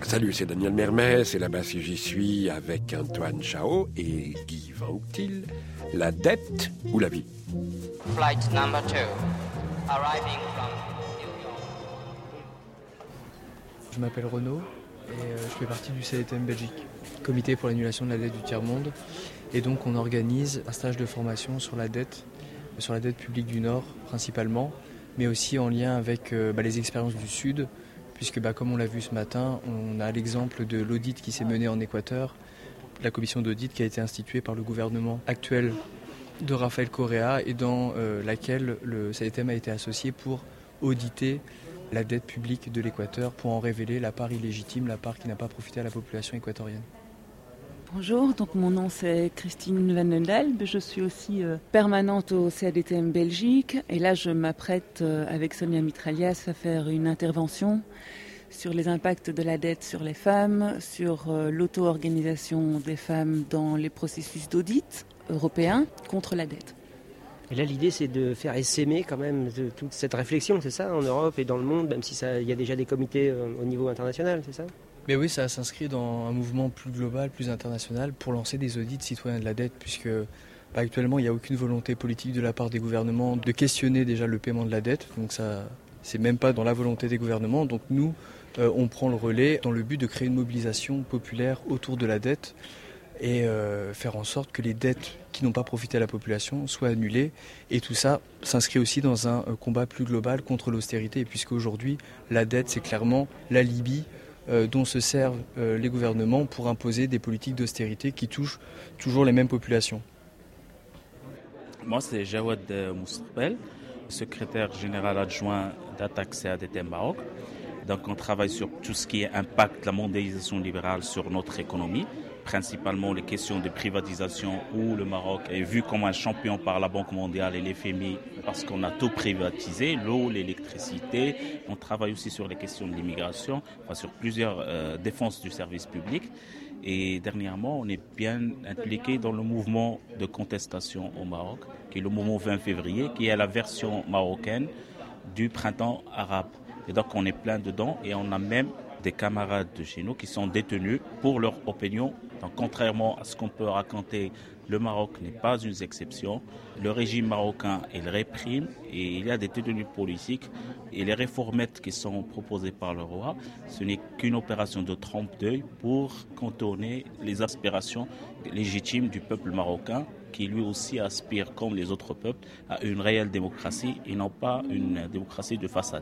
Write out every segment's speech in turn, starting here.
Salut, c'est Daniel Mermès et là-bas si j'y suis avec Antoine Chao et Guy Van Hoektil. La dette ou la vie? Flight number 2, arriving from New York. Je m'appelle Renaud et je fais partie du CDTM Belgique, comité pour l'annulation de la dette du tiers-monde. Et donc on organise un stage de formation sur la dette publique du Nord principalement, mais aussi en lien avec les expériences du Sud, puisque comme on l'a vu ce matin, on a l'exemple de l'audit qui s'est mené en Équateur, la commission d'audit qui a été instituée par le gouvernement actuel de Rafael Correa et dans laquelle le CDTM a été associé pour auditer la dette publique de l'Équateur pour en révéler la part illégitime, la part qui n'a pas profité à la population équatorienne. Bonjour, donc mon nom c'est Christine Van den Delbe, je suis aussi permanente au CADTM Belgique et là je m'apprête avec Sonia Mitralias à faire une intervention sur les impacts de la dette sur les femmes, sur l'auto-organisation des femmes dans les processus d'audit européens contre la dette. Et là, l'idée, c'est de faire essaimer quand même de toute cette réflexion, c'est ça, en Europe et dans le monde, même si il y a déjà des comités au niveau international, c'est ça? Mais oui, ça s'inscrit dans un mouvement plus global, plus international, pour lancer des audits citoyens de la dette, puisque actuellement, il n'y a aucune volonté politique de la part des gouvernements de questionner déjà le paiement de la dette. Donc ça, c'est même pas dans la volonté des gouvernements. Donc nous, on prend le relais dans le but de créer une mobilisation populaire autour de la dette et faire en sorte que les dettes qui n'ont pas profité à la population soient annulées. Et tout ça s'inscrit aussi dans un combat plus global contre l'austérité, puisqu'aujourd'hui, la dette, c'est clairement l'alibi dont se servent les gouvernements pour imposer des politiques d'austérité qui touchent toujours les mêmes populations. Moi, c'est Jawad Moustapel, secrétaire général adjoint d'Attaque CADTM Maroc. Donc, on travaille sur tout ce qui impacte la mondialisation libérale sur notre économie, principalement les questions de privatisation où le Maroc est vu comme un champion par la Banque mondiale et l'FMI parce qu'on a tout privatisé, l'eau, l'électricité. On travaille aussi sur les questions de l'immigration, sur plusieurs défenses du service public. Et dernièrement, on est bien impliqué dans le mouvement de contestation au Maroc, qui est le mouvement 20 février, qui est la version marocaine du printemps arabe. Et donc on est plein dedans et on a même des camarades de chez nous qui sont détenus pour leur opinion. Donc, contrairement à ce qu'on peut raconter, le Maroc n'est pas une exception. Le régime marocain, il réprime et il y a des détenus politiques. Et les réformettes qui sont proposées par le roi, ce n'est qu'une opération de trompe-l'œil pour contourner les aspirations légitimes du peuple marocain qui lui aussi aspire, comme les autres peuples, à une réelle démocratie et non pas une démocratie de façade.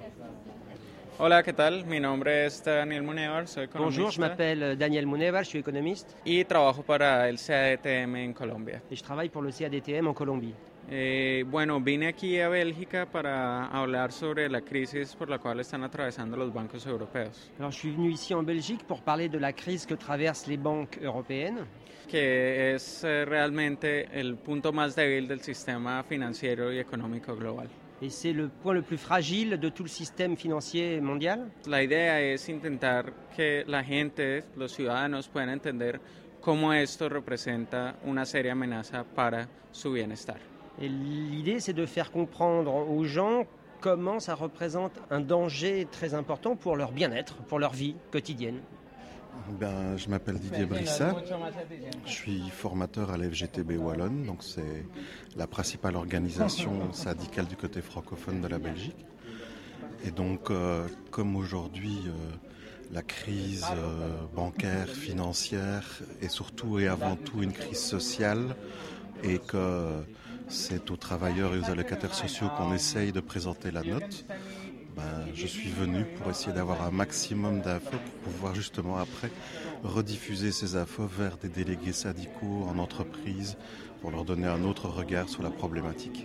Hola, ¿qué tal? Mi nombre es Daniel Munevar, soy economista. Bonjour, je m'appelle Daniel Munevar, je suis économiste. Y trabajo para el CADTM en Colombia. Et je travaille pour le CADTM en Colombie. Vine aquí a Bélgica para hablar sobre la crisis por la cual están atravesando los bancos europeos. Alors, je suis venu ici en Belgique pour parler de la crise que traversent les banques européennes. Que es realmente el punto más débil del sistema financiero y económico global. Et c'est le point le plus fragile de tout le système financier mondial. La idea es intentar que la gente, los ciudadanos, puedan entender cómo esto representa una seria amenaza para su bienestar. Et l'idée, c'est de faire comprendre aux gens comment ça représente un danger très important pour leur bien-être, pour leur vie quotidienne. Je m'appelle Didier Brissa, je suis formateur à l'FGTB Wallonne, donc c'est la principale organisation syndicale du côté francophone de la Belgique. Et donc, comme aujourd'hui, la crise bancaire, financière est surtout et avant tout une crise sociale et que c'est aux travailleurs et aux allocataires sociaux qu'on essaye de présenter la note, je suis venu pour essayer d'avoir un maximum d'infos pour pouvoir justement après rediffuser ces infos vers des délégués syndicaux en entreprise pour leur donner un autre regard sur la problématique.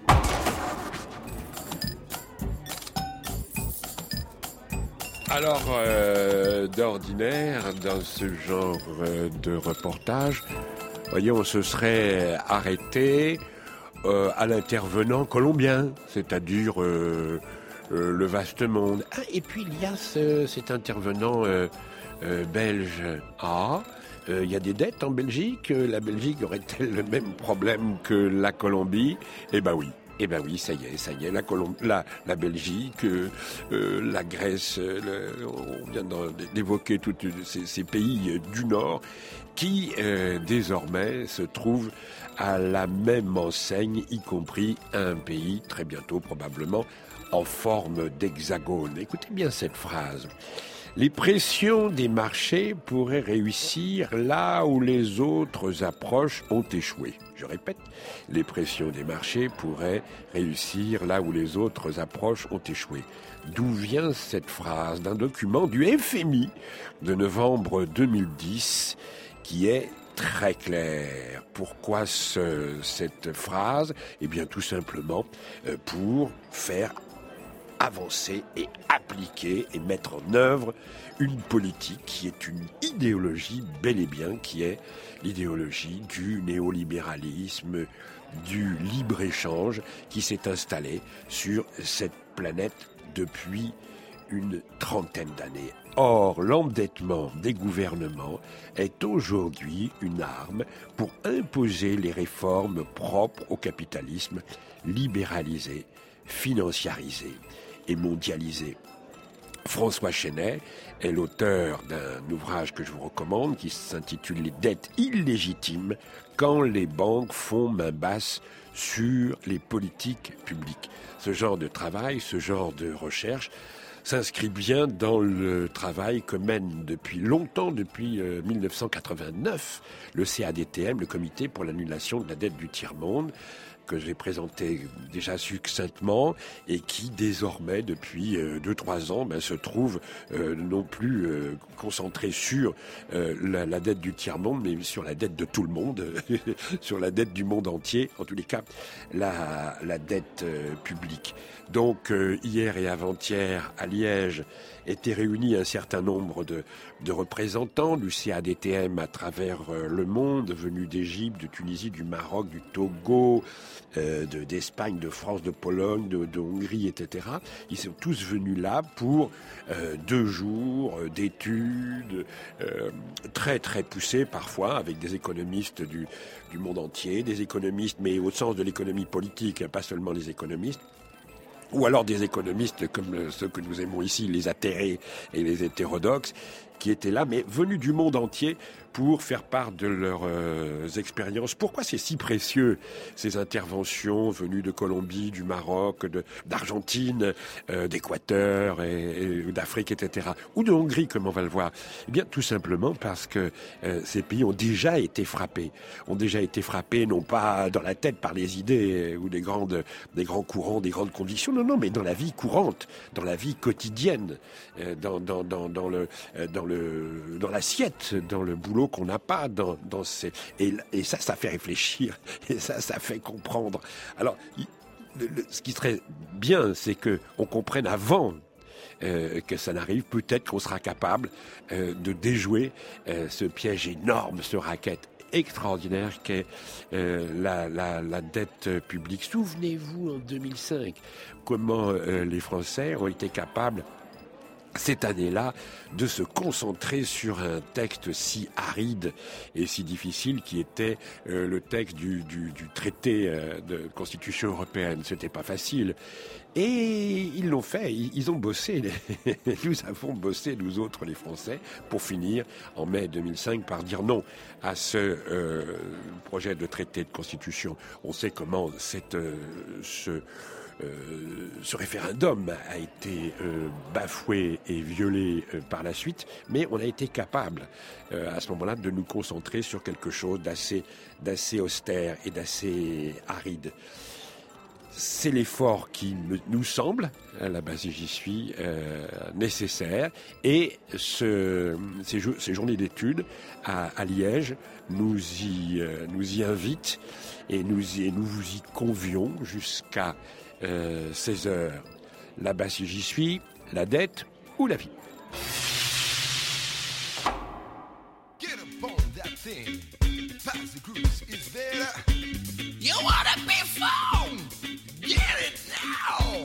Alors, d'ordinaire, dans ce genre de reportage, voyez, on se serait arrêté à l'intervenant colombien, c'est-à-dire le vaste monde. Ah, et puis il y a cet intervenant belge. Ah, il y a des dettes en Belgique. La Belgique aurait-elle le même problème que la Colombie? Eh ben oui. Eh bien oui, ça y est, la Belgique, la Grèce, on vient d'évoquer tous ces pays du Nord qui désormais se trouvent à la même enseigne, y compris un pays très bientôt probablement en forme d'hexagone. Écoutez bien cette phrase. Les pressions des marchés pourraient réussir là où les autres approches ont échoué. Je répète, les pressions des marchés pourraient réussir là où les autres approches ont échoué. D'où vient cette phrase? D'un document du FMI de novembre 2010 qui est très clair. Pourquoi cette phrase? Eh bien tout simplement pour faire avancer et appliquer et mettre en œuvre une politique qui est une idéologie bel et bien, qui est l'idéologie du néolibéralisme, du libre-échange qui s'est installé sur cette planète depuis une trentaine d'années. Or, l'endettement des gouvernements est aujourd'hui une arme pour imposer les réformes propres au capitalisme libéralisé, financiarisé et mondialisé. François Chenet est l'auteur d'un ouvrage que je vous recommande qui s'intitule « Les dettes illégitimes quand les banques font main basse sur les politiques publiques ». Ce genre de travail, ce genre de recherche s'inscrit bien dans le travail que mène depuis longtemps, depuis 1989, le CADTM, le Comité pour l'annulation de la dette du tiers-monde, que j'ai présenté déjà succinctement et qui désormais depuis 2-3 ans se trouve non plus concentré sur la dette du tiers-monde mais sur la dette de tout le monde, sur la dette du monde entier, en tous les cas la dette publique. Donc hier et avant-hier à Liège étaient réunis un certain nombre de représentants du CADTM à travers le monde, venus d'Égypte, de Tunisie, du Maroc, du Togo, d'Espagne, de France, de Pologne, de Hongrie, etc. Ils sont tous venus là pour 2 jours d'études très très poussées parfois, avec des économistes du monde entier, des économistes mais au sens de l'économie politique, pas seulement les économistes, ou alors des économistes comme ceux que nous aimons ici, les atterrés et les hétérodoxes, qui étaient là, mais venus du monde entier pour faire part de leurs expériences. Pourquoi c'est si précieux, ces interventions venues de Colombie, du Maroc, d'Argentine, d'Équateur et d'Afrique, etc. Ou de Hongrie, comme on va le voir? Eh bien, tout simplement parce que ces pays ont déjà été frappés. Ont déjà été frappés, non pas dans la tête par les idées ou des grands courants, des grandes convictions, non, mais dans la vie courante, dans la vie quotidienne, dans l'assiette, dans le boulot qu'on n'a pas dans ces... Et ça fait réfléchir, et ça fait comprendre. Alors, ce qui serait bien, c'est qu'on comprenne avant que ça n'arrive, peut-être qu'on sera capable de déjouer ce piège énorme, ce racket extraordinaire qu'est la dette publique. Souvenez-vous, en 2005, comment les Français ont été capables cette année-là, de se concentrer sur un texte si aride et si difficile qui était le texte du traité de Constitution européenne. C'était pas facile. Et ils l'ont fait, ils ont bossé. Nous avons bossé, nous autres, les Français, pour finir, en mai 2005, par dire non à ce projet de traité de Constitution. On sait comment ce référendum a été bafoué et violé par la suite, mais on a été capable à ce moment-là de nous concentrer sur quelque chose d'assez austère et d'assez aride. C'est l'effort qui nous semble, à la base j'y suis, nécessaire, et ces journées d'études à Liège nous y invitent et nous vous y convions jusqu'à 16h. Là-bas, si j'y suis, la dette ou la vie. Get up on that thing. Pass the cruise is there. You wanna be phone? Get it now!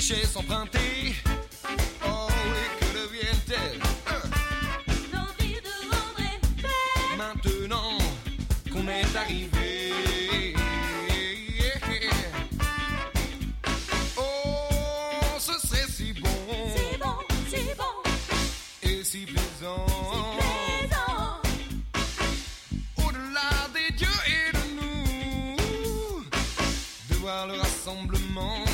richesses empruntées. Oh, et que deviennent-elles? L'envie de rendre est faite. Maintenant qu'on est arrivé. Oh, ce serait si bon. Si bon, si bon. Et si plaisant. Le rassemblement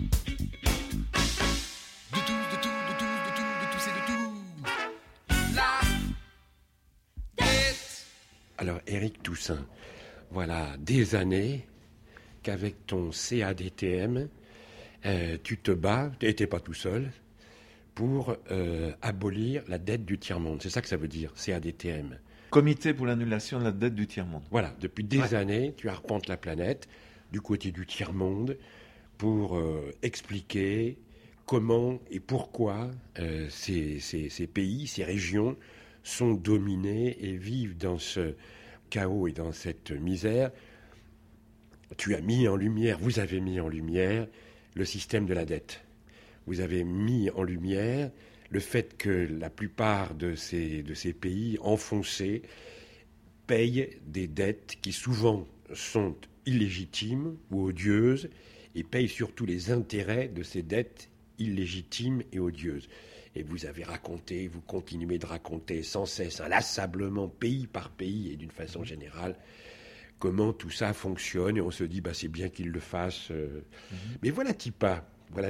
de tous et de tout. La dette. Alors, Éric Toussaint, voilà des années qu'avec ton CADTM, tu te bats, tu n'étais pas tout seul, pour abolir la dette du tiers-monde. C'est ça que ça veut dire, CADTM. Comité pour l'annulation de la dette du tiers-monde. Voilà, depuis des années, tu arpentes la planète du côté du tiers-monde pour expliquer comment et pourquoi ces pays, ces régions sont dominés et vivent dans ce chaos et dans cette misère. Tu as mis en lumière, vous avez mis en lumière le système de la dette. Vous avez mis en lumière le fait que la plupart de ces pays enfoncés payent des dettes qui souvent sont illégitimes ou odieuses et payent surtout les intérêts de ces dettes illégitimes et odieuses. Et vous avez raconté, vous continuez de raconter sans cesse, inlassablement, pays par pays et d'une façon générale, comment tout ça fonctionne. Et on se dit, c'est bien qu'ils le fassent. Mais voilà-t-il pas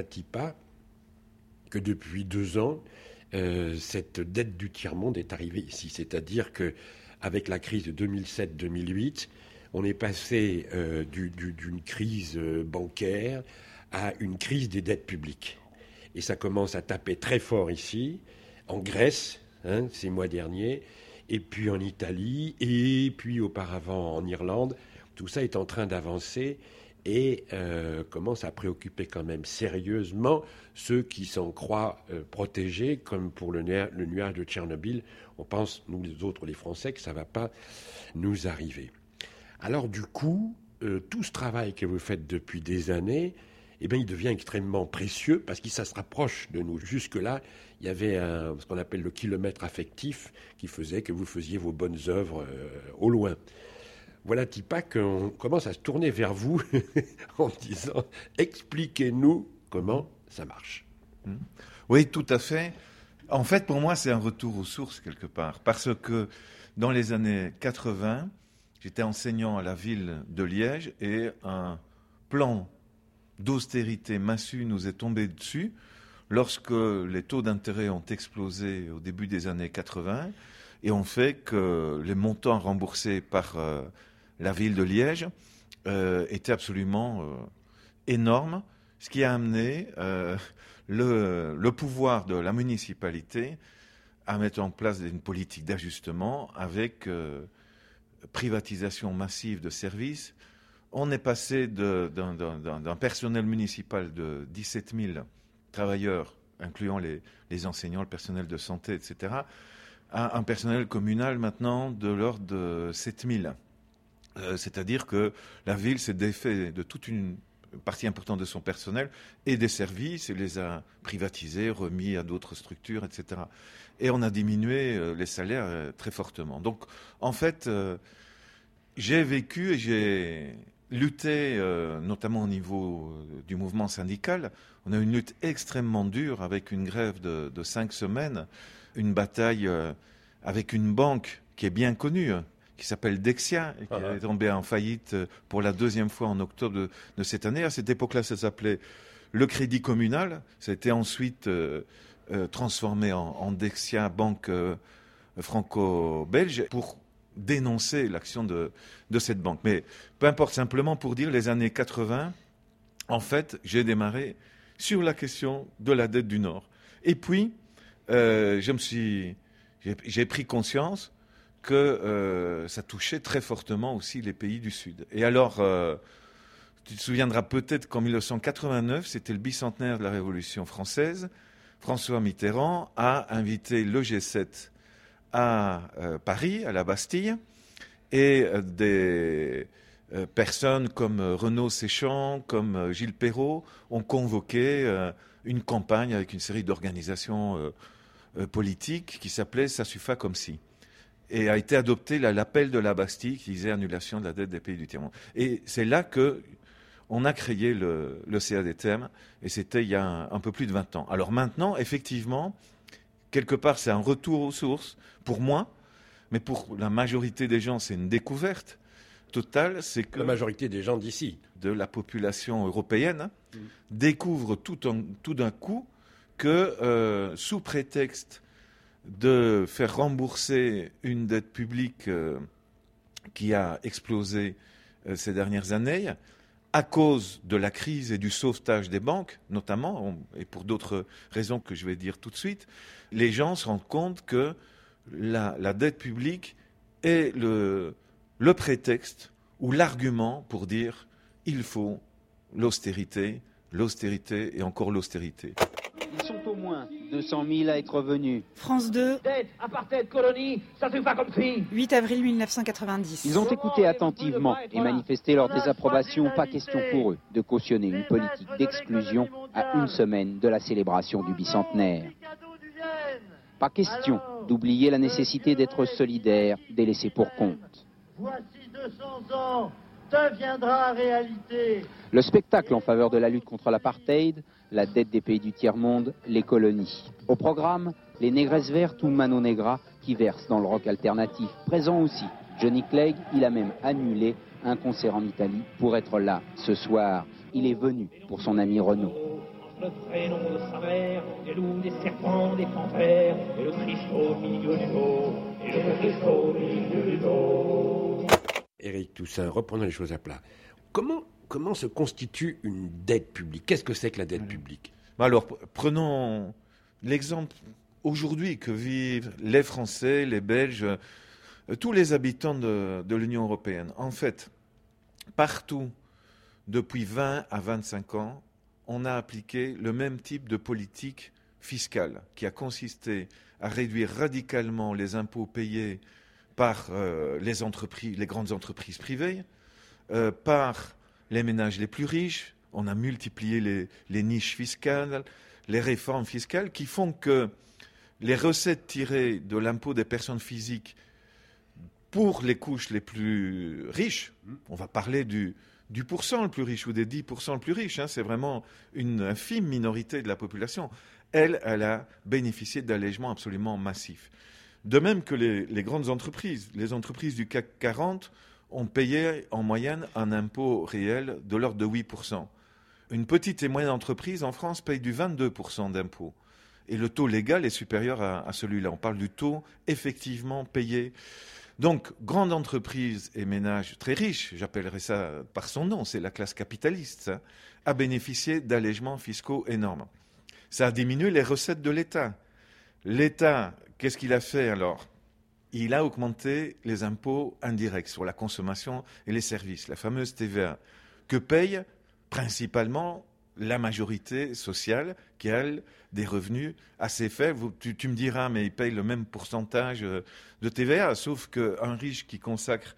que depuis 2 ans, cette dette du tiers-monde est arrivée ici. C'est-à-dire qu'avec la crise de 2007-2008, on est passé d'une crise bancaire à une crise des dettes publiques. Et ça commence à taper très fort ici, en Grèce, ces mois derniers, et puis en Italie, et puis auparavant en Irlande. Tout ça est en train d'avancer et commence à préoccuper quand même sérieusement ceux qui s'en croient protégés, comme pour le nuage de Tchernobyl. On pense, nous les autres, les Français, que ça ne va pas nous arriver. Alors du coup, tout ce travail que vous faites depuis des années, il devient extrêmement précieux parce que ça se rapproche de nous. Jusque-là, il y avait ce qu'on appelle le kilomètre affectif qui faisait que vous faisiez vos bonnes œuvres au loin. Voilà-t-il pas qu'on commence à se tourner vers vous en disant « Expliquez-nous comment ça marche ». Oui, tout à fait. En fait, pour moi, c'est un retour aux sources quelque part. Parce que dans les années 80, j'étais enseignant à la ville de Liège et un plan d'austérité massue nous est tombé dessus lorsque les taux d'intérêt ont explosé au début des années 80 et ont fait que les montants remboursés par la ville de Liège étaient absolument énormes, ce qui a amené le pouvoir de la municipalité à mettre en place une politique d'ajustement avec privatisation massive de services. On est passé d'un personnel municipal de 17 000 travailleurs, incluant les enseignants, le personnel de santé, etc., à un personnel communal maintenant de l'ordre de 7 000. C'est-à-dire que la ville s'est défait de toute une partie importante de son personnel et des services et les a privatisés, remis à d'autres structures, etc. Et on a diminué les salaires très fortement. Donc, en fait, j'ai vécu et j'ai lutté, notamment au niveau du mouvement syndical. On a une lutte extrêmement dure avec une grève de 5 semaines, une bataille avec une banque qui est bien connue, qui s'appelle Dexia, et qui est tombée en faillite pour la 2e fois en octobre de cette année. À cette époque-là, ça s'appelait le Crédit Communal. Ça a été ensuite transformé en Dexia, banque franco-belge, pour dénoncer l'action de cette banque. Mais peu importe, simplement pour dire, les années 80, en fait, j'ai démarré sur la question de la dette du Nord. Et puis, j'ai pris conscience que ça touchait très fortement aussi les pays du Sud. Et alors, tu te souviendras peut-être qu'en 1989, c'était le bicentenaire de la Révolution française, François Mitterrand a invité le G7 à Paris, à la Bastille, et des personnes comme Renaud Séchant, comme Gilles Perrault ont convoqué une campagne avec une série d'organisations politiques qui s'appelait « Ça suffit comme si ». Et a été adopté l'appel de la Bastille qui disait annulation de la dette des pays du tiers-monde. Et c'est là qu'on a créé le CADTM, et c'était il y a un peu plus de 20 ans. Alors maintenant, effectivement, quelque part, c'est un retour aux sources, pour moi, mais pour la majorité des gens, c'est une découverte totale. C'est que la majorité des gens d'ici, de la population européenne, découvre tout d'un coup que, sous prétexte de faire rembourser une dette publique qui a explosé ces dernières années, à cause de la crise et du sauvetage des banques, notamment, et pour d'autres raisons que je vais dire tout de suite, les gens se rendent compte que la dette publique est le prétexte ou l'argument pour dire il faut l'austérité, l'austérité et encore l'austérité. Ils sont au moins 200 000 à être venus. France 2. Dette, apartheid, colonie, ça se fait comme si. 8 avril 1990. Ils ont écouté attentivement et manifesté leur désapprobation. Pas question pour eux de cautionner une politique d'exclusion à une semaine de la célébration du bicentenaire. Pas question d'oublier la nécessité d'être solidaire des laissés pour compte. Voici 200 ans, deviendra réalité. Le spectacle en faveur de la lutte contre l'apartheid, la dette des pays du tiers-monde, les colonies. Au programme, les Négresses Vertes ou Mano Negra qui versent dans le rock alternatif. Présent aussi, Johnny Clegg, il a même annulé un concert en Italie pour être là ce soir. Il est venu pour son ami Renaud. Le prénom de sa mère, des loups, des serpents, des panthères, et le Christ au milieu du dos, et le Christ au milieu du dos. Éric Toussaint, reprenons les choses à plat. Comment se constitue une dette publique ? Qu'est-ce que c'est que la dette publique ? Alors, prenons l'exemple aujourd'hui que vivent les Français, les Belges, tous les habitants de l'Union européenne. En fait, partout, depuis 20 à 25 ans, on a appliqué le même type de politique fiscale qui a consisté à réduire radicalement les impôts payés par les grandes entreprises privées, par les ménages les plus riches. On a multiplié les niches fiscales, les réformes fiscales qui font que les recettes tirées de l'impôt des personnes physiques pour les couches les plus riches, on va parler du % le plus riche ou des 10% le plus riches, c'est vraiment une infime minorité de la population, elle a bénéficié d'allègements absolument massifs. De même que les grandes entreprises, les entreprises du CAC 40 ont payé en moyenne un impôt réel de l'ordre de 8%. Une petite et moyenne entreprise en France paye du 22% d'impôt. Et le taux légal est supérieur à celui-là. On parle du taux effectivement payé. Donc, grande entreprise et ménage très riche, j'appellerais ça par son nom, c'est la classe capitaliste, a bénéficié d'allègements fiscaux énormes. Ça a diminué les recettes de l'État. L'État, qu'est-ce qu'il a fait alors ? Il a augmenté les impôts indirects sur la consommation et les services, la fameuse TVA, que paye principalement la majorité sociale qui a des revenus assez faibles. Tu me diras, mais il paye le même pourcentage de TVA, sauf qu'un riche qui consacre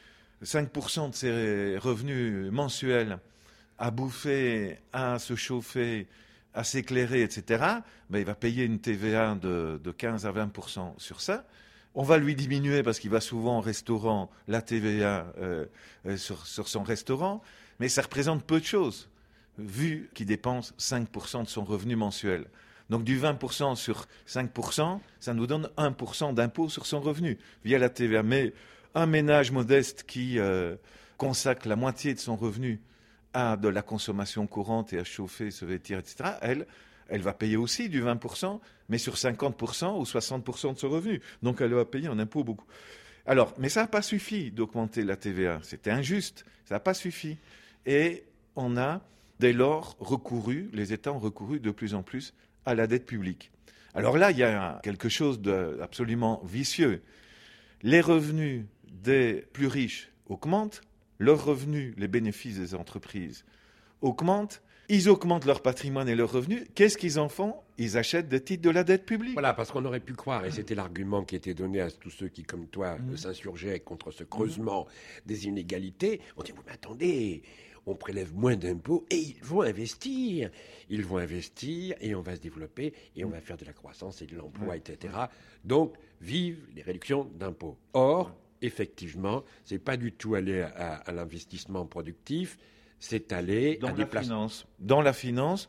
5% de ses revenus mensuels à bouffer, à se chauffer, à s'éclairer, etc., il va payer une TVA de 15 à 20% sur ça. On va lui diminuer, parce qu'il va souvent au restaurant, la TVA sur son restaurant, mais ça représente peu de choses, vu qu'il dépense 5% de son revenu mensuel. Donc du 20% sur 5%, ça nous donne 1% d'impôt sur son revenu, via la TVA. Mais un ménage modeste qui consacre la moitié de son revenu à de la consommation courante et à chauffer, se vêtir, etc., elle va payer aussi du 20%, mais sur 50% ou 60% de son revenu. Donc elle va payer un impôt beaucoup. Alors, mais ça n'a pas suffi d'augmenter la TVA. C'était injuste, ça n'a pas suffi. Et on a dès lors les États ont recouru de plus en plus à la dette publique. Alors là, il y a quelque chose d'absolument vicieux. Les revenus des plus riches augmentent, leurs revenus, les bénéfices des entreprises augmente, ils augmentent leur patrimoine et leurs revenus. Qu'est-ce qu'ils en font? Ils achètent des titres de la dette publique. Voilà, parce qu'on aurait pu croire, et c'était l'argument qui était donné à tous ceux qui, comme toi, s'insurgeaient contre ce creusement des inégalités. On dit, oui, mais attendez, on prélève moins d'impôts et ils vont investir. Ils vont investir et on va se développer et on va faire de la croissance et de l'emploi, etc. Donc, vive les réductions d'impôts. Or, effectivement, c'est pas du tout aller à l'investissement productif, c'est aller à des places. Dans la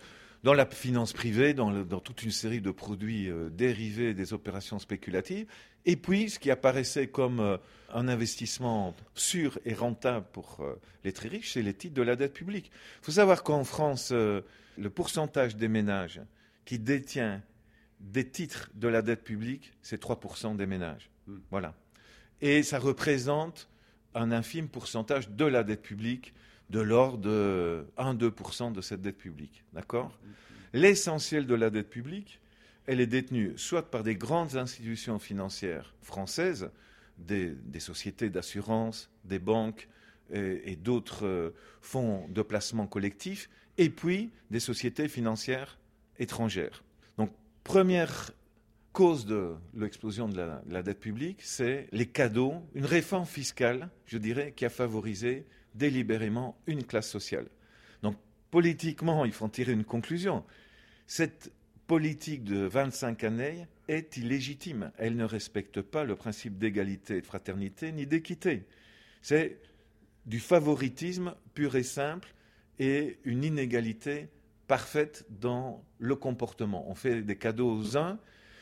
finance privée, dans toute une série de produits dérivés des opérations spéculatives. Et puis, ce qui apparaissait comme un investissement sûr et rentable pour les très riches, c'est les titres de la dette publique. Il faut savoir qu'en France, le pourcentage des ménages qui détient des titres de la dette publique, c'est 3% des ménages. Voilà. Et ça représente un infime pourcentage de la dette publique, de l'ordre de 1-2% de cette dette publique. D'accord ? L'essentiel de la dette publique, elle est détenue soit par des grandes institutions financières françaises, des sociétés d'assurance, des banques et d'autres fonds de placement collectif, et puis des sociétés financières étrangères. Donc, première cause de l'explosion de la dette publique, c'est les cadeaux, une réforme fiscale, je dirais, qui a favorisé délibérément une classe sociale. Donc, politiquement, il faut en tirer une conclusion. Cette politique de 25 années est illégitime. Elle ne respecte pas le principe d'égalité, de fraternité, ni d'équité. C'est du favoritisme pur et simple et une inégalité parfaite dans le comportement. On fait des cadeaux aux uns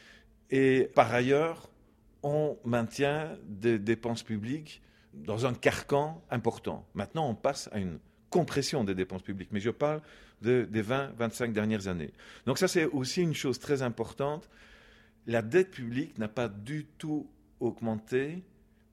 et par ailleurs, on maintient des dépenses publiques dans un carcan important. Maintenant, on passe à une compression des dépenses publiques, mais je parle des 20-25 dernières années. Donc ça, c'est aussi une chose très importante. La dette publique n'a pas du tout augmenté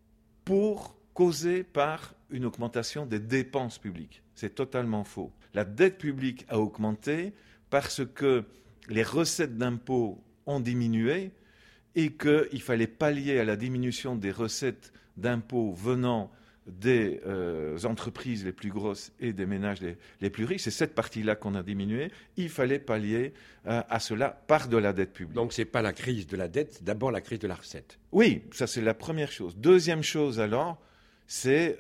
causée par une augmentation des dépenses publiques. C'est totalement faux. La dette publique a augmenté parce que les recettes d'impôts ont diminué et qu'il fallait pallier à la diminution des recettes d'impôts venant des entreprises les plus grosses et des ménages les plus riches. C'est cette partie-là qu'on a diminué. Il fallait pallier à cela par de la dette publique. Donc ce n'est pas la crise de la dette, c'est d'abord la crise de la recette. Oui, ça c'est la première chose. Deuxième chose alors, c'est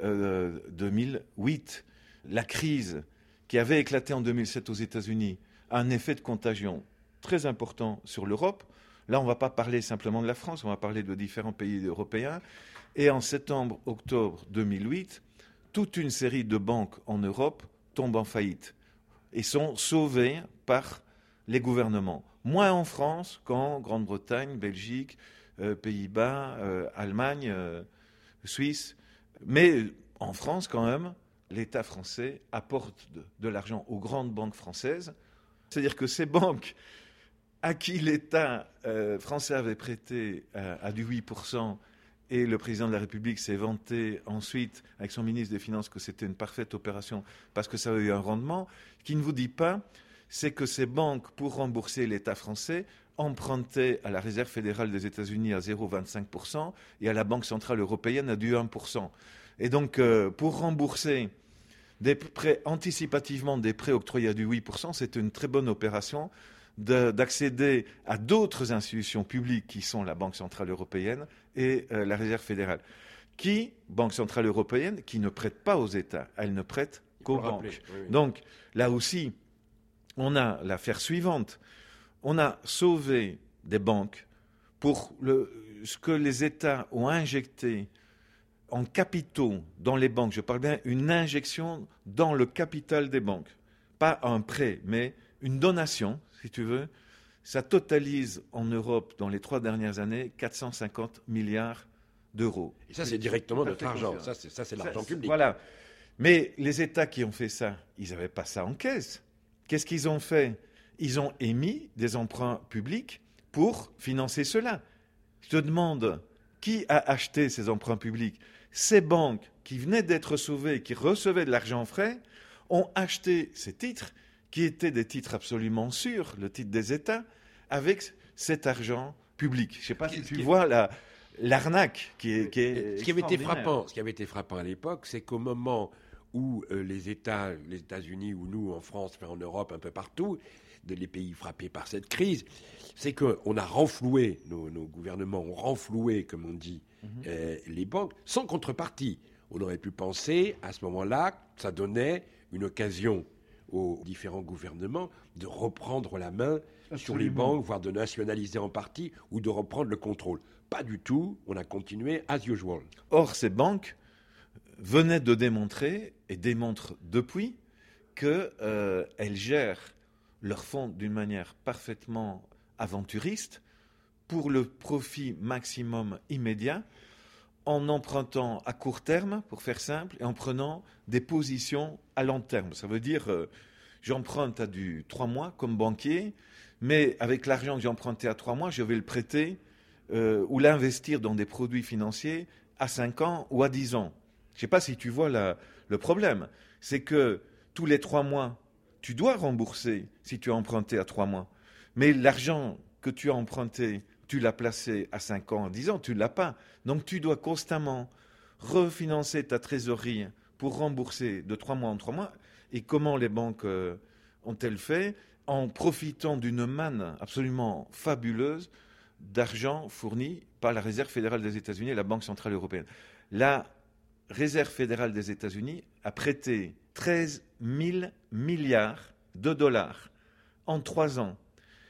2008. La crise qui avait éclaté en 2007 aux États-Unis a un effet de contagion très important sur l'Europe. Là, on ne va pas parler simplement de la France, on va parler de différents pays européens. Et en septembre-octobre 2008, toute une série de banques en Europe tombent en faillite et sont sauvées par les gouvernements. Moins en France qu'en Grande-Bretagne, Belgique, Pays-Bas, Allemagne, Suisse. Mais en France, quand même, l'État français apporte de l'argent aux grandes banques françaises. C'est-à-dire que ces banques à qui l'État français avait prêté à du 8%, et le président de la République s'est vanté ensuite, avec son ministre des Finances, que c'était une parfaite opération parce que ça avait eu un rendement, qui ne vous dit pas, c'est que ces banques, pour rembourser l'État français, empruntaient à la Réserve fédérale des États-Unis à 0,25% et à la Banque centrale européenne à du 1%. Et donc, pour rembourser anticipativement des prêts octroyés à du 8%, c'était une très bonne opération d'accéder à d'autres institutions publiques qui sont la Banque centrale européenne et la Réserve fédérale. Banque centrale européenne, qui ne prête pas aux États, elle ne prête qu'aux banques. Oui. Donc là aussi, on a l'affaire suivante. On a sauvé des banques pour ce que les États ont injecté en capitaux dans les banques. Je parle bien une injection dans le capital des banques. Pas un prêt, mais une donation, si tu veux. Ça totalise en Europe, dans les 3 dernières années, 450 milliards d'euros. Et ça, c'est directement notre argent. Ça, c'est l'argent public. Voilà. Mais les États qui ont fait ça, ils n'avaient pas ça en caisse. Qu'est-ce qu'ils ont fait? Ils ont émis des emprunts publics pour financer cela. Je te demande, qui a acheté ces emprunts publics? Ces banques qui venaient d'être sauvées, qui recevaient de l'argent frais, ont acheté ces titres, qui étaient des titres absolument sûrs, le titre des États, avec cet argent public. Je ne sais pas si tu vois l'arnaque qui est Ce qui avait été frappant à l'époque, c'est qu'au moment où les États-Unis ou nous en France, en Europe, un peu partout, les pays frappés par cette crise, c'est qu'on a renfloué, nos gouvernements ont renfloué, comme on dit, les banques, sans contrepartie. On aurait pu penser, à ce moment-là, que ça donnait une occasion aux différents gouvernements de reprendre la main sur les banques, voire de nationaliser en partie, ou de reprendre le contrôle. Pas du tout, on a continué as usual. Or, ces banques venaient de démontrer, et démontrent depuis, qu'elles gèrent leurs fonds d'une manière parfaitement aventuriste pour le profit maximum immédiat, en empruntant à court terme, pour faire simple, et en prenant des positions à long terme. Ça veut dire, j'emprunte à du 3 mois comme banquier, mais avec l'argent que j'ai emprunté à 3 mois, je vais le prêter ou l'investir dans des produits financiers à 5 ans ou à 10 ans. Je ne sais pas si tu vois le problème. C'est que tous les 3 mois, tu dois rembourser si tu as emprunté à 3 mois. Mais l'argent que tu as emprunté, tu l'as placé à 5 ans, à 10 ans, tu ne l'as pas. Donc tu dois constamment refinancer ta trésorerie pour rembourser de 3 mois en 3 mois. Et comment les banques ont-elles fait? En profitant d'une manne absolument fabuleuse d'argent fourni par la Réserve fédérale des États-Unis et la Banque centrale européenne. La Réserve fédérale des États-Unis a prêté 13 000 milliards de dollars en 3 ans.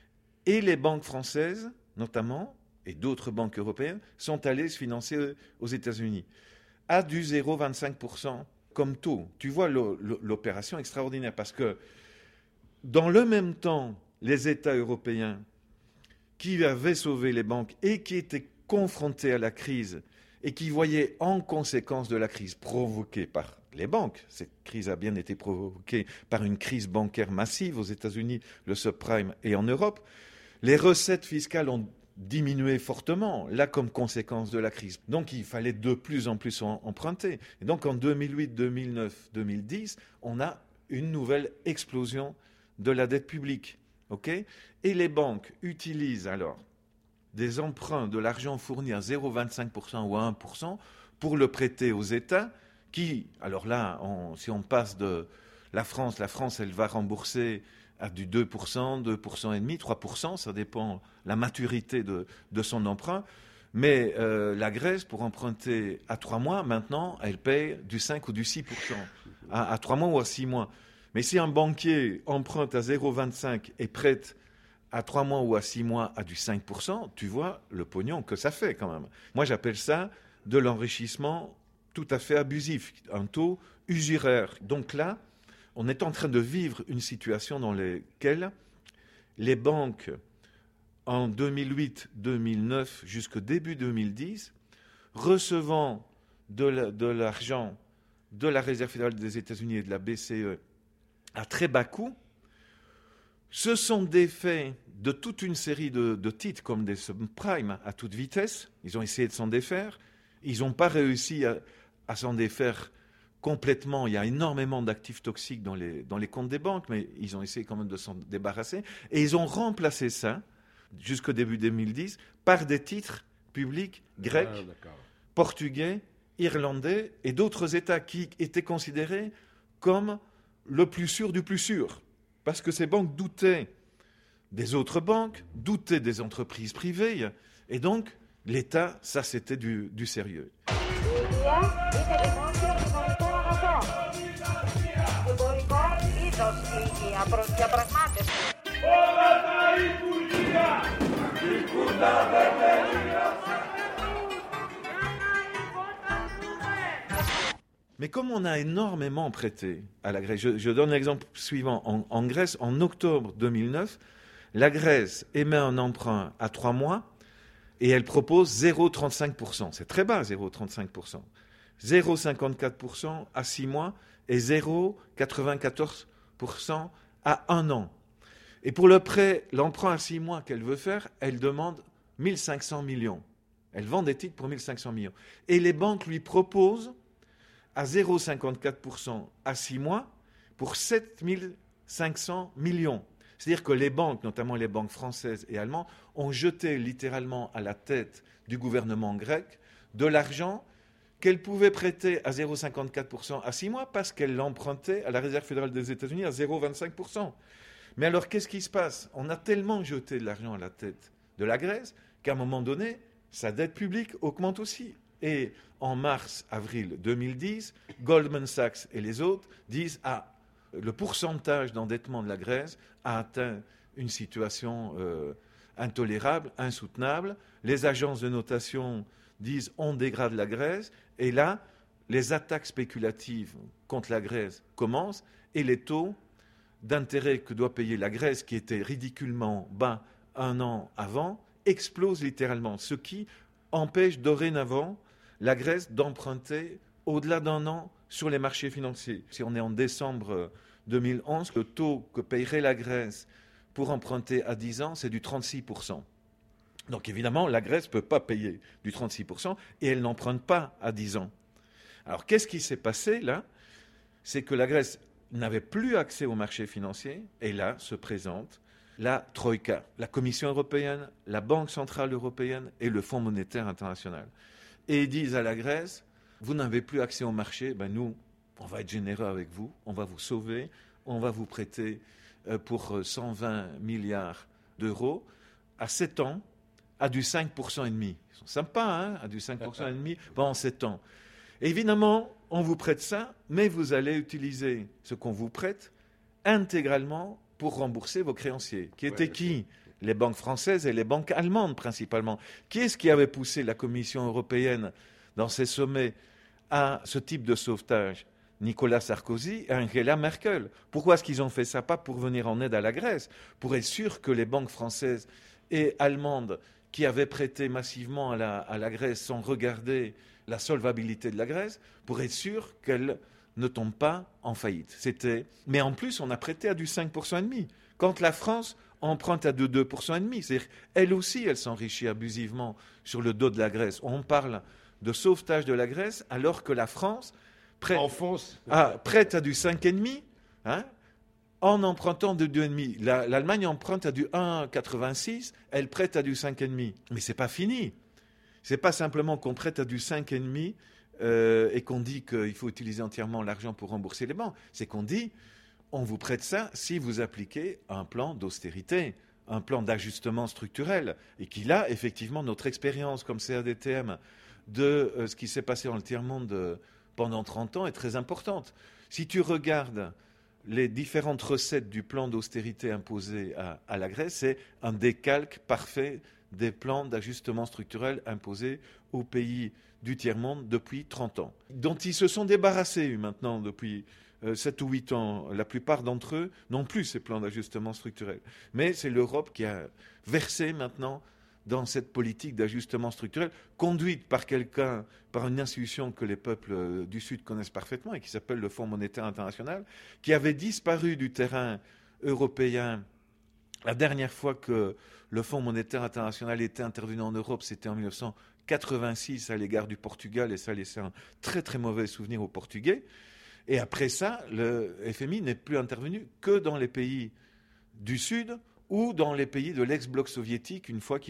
Et les banques françaises, notamment, et d'autres banques européennes, sont allées se financer aux États-Unis à du 0,25% comme taux. Tu vois l'opération extraordinaire parce que dans le même temps, les États européens qui avaient sauvé les banques et qui étaient confrontés à la crise et qui voyaient en conséquence de la crise provoquée par les banques, cette crise a bien été provoquée par une crise bancaire massive aux États-Unis, le subprime, et en Europe, les recettes fiscales ont diminué fortement, là comme conséquence de la crise. Donc il fallait de plus en plus emprunter. Et donc en 2008, 2009, 2010, on a une nouvelle explosion de la dette publique. Okay ? Et les banques utilisent alors des emprunts, de l'argent fourni à 0,25% ou à 1% pour le prêter aux États qui, alors là, si on passe de la France, elle va rembourser à du 2%, 2,5%, 3%, ça dépend la maturité de son emprunt. Mais la Grèce, pour emprunter à 3 mois, maintenant, elle paye du 5 ou du 6%, à 3 mois ou à 6 mois. Mais si un banquier emprunte à 0,25 et prête à 3 mois ou à 6 mois à du 5%, tu vois le pognon que ça fait quand même. Moi, j'appelle ça de l'enrichissement tout à fait abusif, un taux usuraire. Donc là, on est en train de vivre une situation dans laquelle les banques, en 2008, 2009, jusqu'au début 2010, recevant de l'argent de la Réserve fédérale des États-Unis et de la BCE à très bas coût, se sont défaits de toute une série de titres comme des subprimes à toute vitesse. Ils ont essayé de s'en défaire. Ils n'ont pas réussi à s'en défaire complètement. Il y a énormément d'actifs toxiques dans les comptes des banques, mais ils ont essayé quand même de s'en débarrasser. Et ils ont remplacé ça, jusqu'au début 2010, par des titres publics grecs, portugais, irlandais et d'autres États qui étaient considérés comme le plus sûr du plus sûr. Parce que ces banques doutaient des autres banques, doutaient des entreprises privées. Et donc, l'État, ça, c'était du sérieux. Mais comme on a énormément prêté à la Grèce, je donne l'exemple suivant. En Grèce, en octobre 2009, la Grèce émet un emprunt à 3 mois et elle propose 0,35%. C'est très bas, 0,35%. 0,54% à 6 mois et 0,94% à 1 an. Et pour l'emprunt à 6 mois qu'elle veut faire, elle demande 1 500 millions. Elle vend des titres pour 1 500 millions. Et les banques lui proposent à 0,54% à 6 mois pour 7 500 millions. C'est-à-dire que les banques, notamment les banques françaises et allemandes, ont jeté littéralement à la tête du gouvernement grec de l'argent qu'elle pouvait prêter à 0,54% à 6 mois parce qu'elle l'empruntait à la Réserve fédérale des États-Unis à 0,25%. Mais alors, qu'est-ce qui se passe? On a tellement jeté de l'argent à la tête de la Grèce qu'à un moment donné, sa dette publique augmente aussi. Et en mars-avril 2010, Goldman Sachs et les autres disent « Ah, le pourcentage d'endettement de la Grèce a atteint une situation intolérable, insoutenable. Les agences de notation disent « On dégrade la Grèce ». Et là, les attaques spéculatives contre la Grèce commencent et les taux d'intérêt que doit payer la Grèce, qui était ridiculement bas un an avant, explosent littéralement, ce qui empêche dorénavant la Grèce d'emprunter au-delà d'un an sur les marchés financiers. Si on est en décembre 2011, le taux que payerait la Grèce pour emprunter à 10 ans, c'est du 36%. Donc évidemment, la Grèce ne peut pas payer du 36% et elle n'emprunte pas à 10 ans. Alors qu'est-ce qui s'est passé là? C'est que la Grèce n'avait plus accès aux marchés financiers et là se présente la Troïka, la Commission européenne, la Banque centrale européenne et le Fonds monétaire international. Et ils disent à la Grèce, vous n'avez plus accès au marché, ben nous, on va être généreux avec vous, on va vous sauver, on va vous prêter pour 120 milliards d'euros à 7 ans, à du 5,5%. Ils sont sympas, hein, à du 5,5% pendant 7 ans. Et évidemment, on vous prête ça, mais vous allez utiliser ce qu'on vous prête intégralement pour rembourser vos créanciers. Qui étaient qui? Les banques françaises et les banques allemandes principalement. Qui est-ce qui avait poussé la Commission européenne dans ses sommets à ce type de sauvetage? Nicolas Sarkozy et Angela Merkel. Pourquoi est-ce qu'ils ont fait ça? Pas pour venir en aide à la Grèce, pour être sûr que les banques françaises et allemandes qui avaient prêté massivement à la Grèce sans regarder la solvabilité de la Grèce, pour être sûr qu'elle ne tombe pas en faillite. Mais en plus, on a prêté à du 5,5%. Quand la France emprunte à de 2,5%, c'est-à-dire elle aussi, elle s'enrichit abusivement sur le dos de la Grèce. On parle de sauvetage de la Grèce alors que la France prête à du 5,5%, hein, en empruntant de 2,5%. L'Allemagne emprunte à du 1,86%, elle prête à du 5,5%. Mais ce n'est pas fini. Ce n'est pas simplement qu'on prête à du 5,5% et qu'on dit qu'il faut utiliser entièrement l'argent pour rembourser les banques. C'est qu'on dit, on vous prête ça si vous appliquez un plan d'austérité, un plan d'ajustement structurel. Et qu'il a effectivement notre expérience comme CADTM de ce qui s'est passé dans le tiers-monde pendant 30 ans est très importante. Si tu regardes les différentes recettes du plan d'austérité imposé à la Grèce, c'est un décalque parfait des plans d'ajustement structurel imposés aux pays du tiers-monde depuis 30 ans, dont ils se sont débarrassés maintenant depuis 7 ou 8 ans. La plupart d'entre eux n'ont plus ces plans d'ajustement structurel. Mais c'est l'Europe qui a versé maintenant dans cette politique d'ajustement structurel, conduite par quelqu'un, par une institution que les peuples du Sud connaissent parfaitement et qui s'appelle le Fonds monétaire international, qui avait disparu du terrain européen. La dernière fois que le Fonds monétaire international était intervenu en Europe, c'était en 1986 à l'égard du Portugal, et ça laissait un très très mauvais souvenir aux Portugais. Et après ça, le FMI n'est plus intervenu que dans les pays du Sud ou dans les pays de l'ex-bloc soviétique, une fois que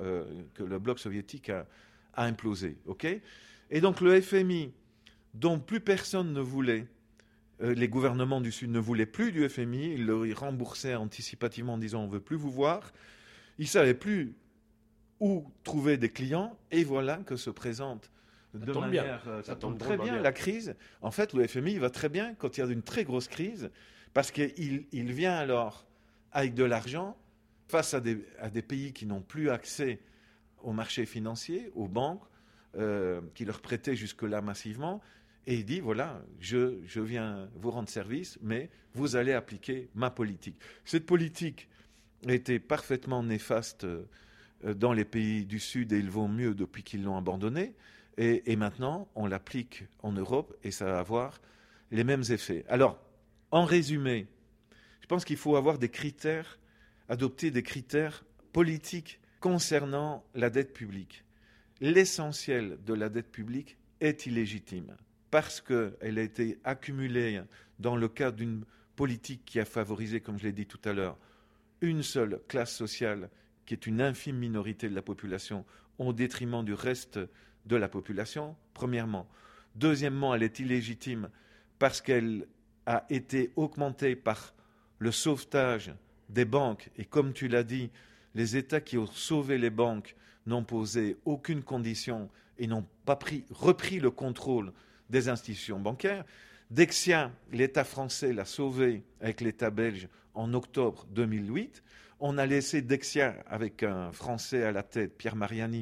le bloc soviétique a implosé. Okay, et donc le FMI, dont plus personne ne voulait, les gouvernements du Sud ne voulaient plus du FMI, ils le remboursaient anticipativement en disant « on ne veut plus vous voir », ils ne savaient plus où trouver des clients, et voilà que se présente de manière... Ça tombe très bien, la crise. En fait, le FMI va très bien quand il y a une très grosse crise, parce qu'il vient alors avec de l'argent face à des pays qui n'ont plus accès aux marchés financiers, aux banques, qui leur prêtaient jusque-là massivement, et il dit, voilà, je viens vous rendre service, mais vous allez appliquer ma politique. Cette politique a été parfaitement néfaste dans les pays du Sud, et ils vont mieux depuis qu'ils l'ont abandonnée, et maintenant, on l'applique en Europe, et ça va avoir les mêmes effets. Alors, en résumé, je pense qu'il faut avoir adopter des critères politiques concernant la dette publique. L'essentiel de la dette publique est illégitime parce qu'elle a été accumulée dans le cadre d'une politique qui a favorisé, comme je l'ai dit tout à l'heure, une seule classe sociale qui est une infime minorité de la population au détriment du reste de la population, premièrement. Deuxièmement, elle est illégitime parce qu'elle a été augmentée par le sauvetage des banques. Et comme tu l'as dit, les États qui ont sauvé les banques n'ont posé aucune condition et n'ont pas repris le contrôle des institutions bancaires. Dexia, l'État français l'a sauvé avec l'État belge en octobre 2008. On a laissé Dexia, avec un Français à la tête, Pierre Mariani,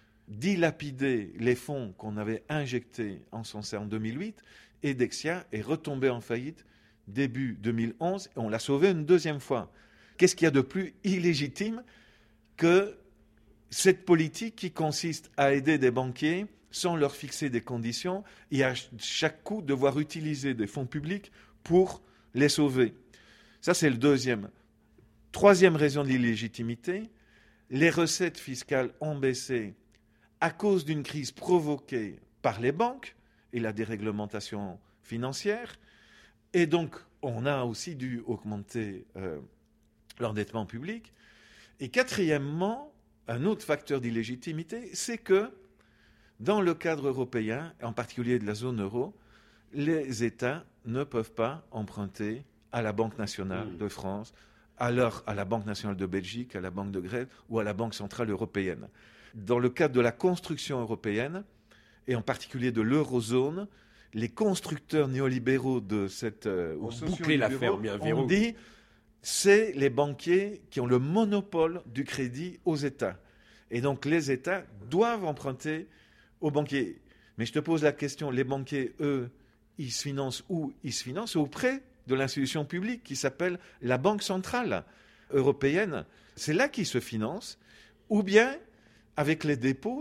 dilapider les fonds qu'on avait injectés en son sein en 2008. Et Dexia est retombé en faillite début 2011 et on l'a sauvé une deuxième fois. Qu'est-ce qu'il y a de plus illégitime que cette politique qui consiste à aider des banquiers sans leur fixer des conditions et à chaque coup devoir utiliser des fonds publics pour les sauver? Ça, c'est le deuxième. Troisième raison de l'illégitimité, les recettes fiscales ont baissé à cause d'une crise provoquée par les banques et la déréglementation financière. Et donc, on a aussi dû augmenter l'endettement public. Et quatrièmement, un autre facteur d'illégitimité, c'est que dans le cadre européen, en particulier de la zone euro, les États ne peuvent pas emprunter à la Banque nationale de France, à la Banque nationale de Belgique, à la Banque de Grèce ou à la Banque centrale européenne. Dans le cadre de la construction européenne, et en particulier de l'eurozone, les constructeurs néolibéraux de cette bouclé l'affaire, ont dit c'est les banquiers qui ont le monopole du crédit aux États. Et donc les États doivent emprunter aux banquiers. Mais je te pose la question, les banquiers, eux, ils se financent où? Ils se financent auprès de l'institution publique qui s'appelle la Banque centrale européenne. C'est là qu'ils se financent. Ou bien, avec les dépôts,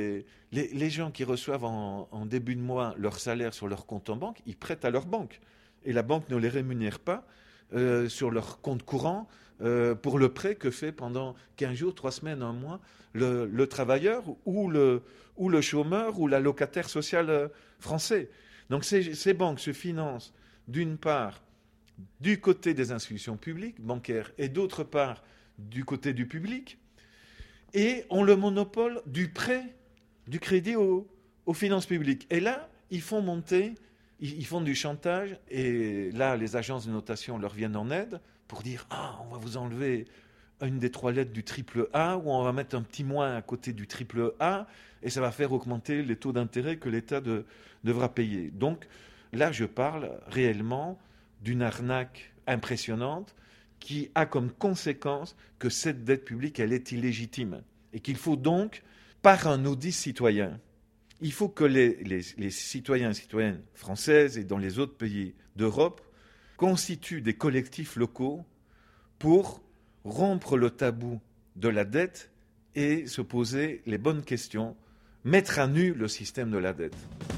les gens qui reçoivent en début de mois leur salaire sur leur compte en banque, ils prêtent à leur banque. Et la banque ne les rémunère pas sur leur compte courant pour le prêt que fait pendant 15 jours, 3 semaines, 1 mois le travailleur ou le chômeur ou l'allocataire social français. Donc ces banques se financent d'une part du côté des institutions publiques, bancaires, et d'autre part du côté du public, et ont le monopole du prêt, du crédit aux finances publiques. Et là, ils font monter, ils font du chantage, et là, les agences de notation leur viennent en aide pour dire « Ah, on va vous enlever une des 3 lettres du triple A, ou on va mettre un petit moins à côté du triple A, et ça va faire augmenter les taux d'intérêt que l'État devra payer. » Donc, là, je parle réellement d'une arnaque impressionnante qui a comme conséquence que cette dette publique, elle est illégitime. Et qu'il faut donc, par un audit citoyen, il faut que les citoyens et citoyennes françaises et dans les autres pays d'Europe constituent des collectifs locaux pour rompre le tabou de la dette et se poser les bonnes questions, mettre à nu le système de la dette.